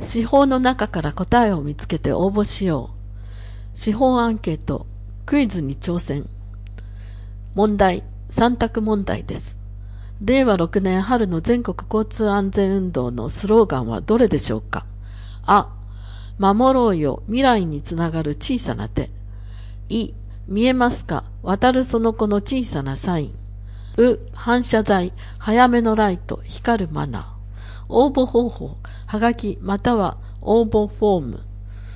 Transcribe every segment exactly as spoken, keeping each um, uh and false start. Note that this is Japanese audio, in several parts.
司法の中から答えを見つけて応募しよう。司法アンケート、クイズに挑戦。問題、三択問題です。れいわろくねん春の全国交通安全運動のスローガンはどれでしょうか。あ、守ろうよ未来につながる小さな手。い、見えますか渡るその子の小さなサイン。う、反射材、早めのライト、光るマナー。応募方法、はがきまたは応募フォーム。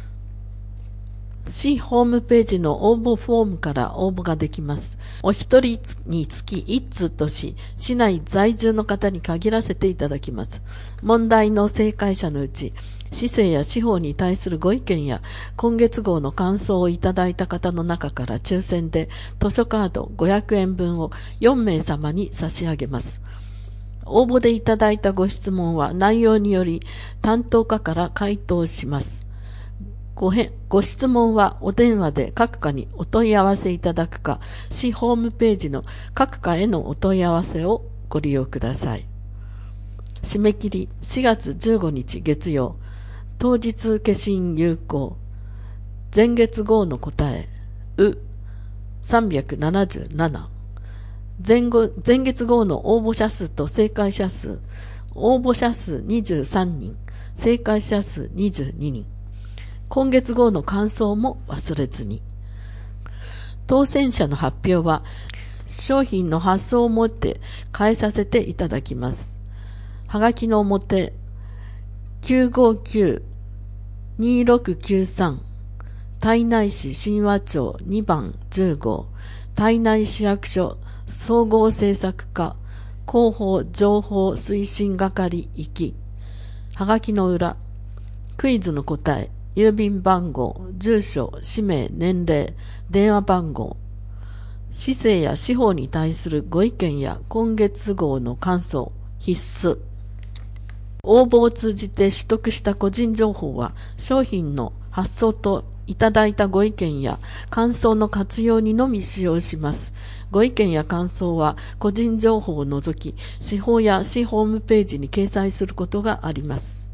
市ホームページの応募フォームから応募ができます。お一人につき一通とし、市内在住の方に限らせていただきます。問題の正解者のうち、市政や司法に対するご意見や今月号の感想をいただいた方の中から抽選で図書カードごひゃくえんぶんをよんめいさまに差し上げます。応募でいただいたご質問は内容により担当課から回答します。ご, へご質問はお電話で各課にお問い合わせいただくか、市ホームページの各課へのお問い合わせをご利用ください。締め切りしがつじゅうごにち月曜、当日消印有効。前月号の答え、う、さんびゃくななじゅうなな。前, 後前月号の応募者数と正解者数、応募者数にじゅうさんにん、正解者数にじゅうににん。今月号の感想も忘れずに。当選者の発表は商品の発送をもって変えさせていただきます。はがきの表 きゅうごきゅう にろくきゅうさん 胎内市神話町にばんじゅうごう胎内市役所総合政策課広報情報推進係行き。はがきの裏、クイズの答え、郵便番号、住所、氏名、年齢、電話番号。市政や司法に対するご意見や今月号の感想、必須。応募を通じて取得した個人情報は商品の発送といただいたご意見や感想の活用にのみ使用します。ご意見や感想は個人情報を除き、司法や市ホームページに掲載することがあります。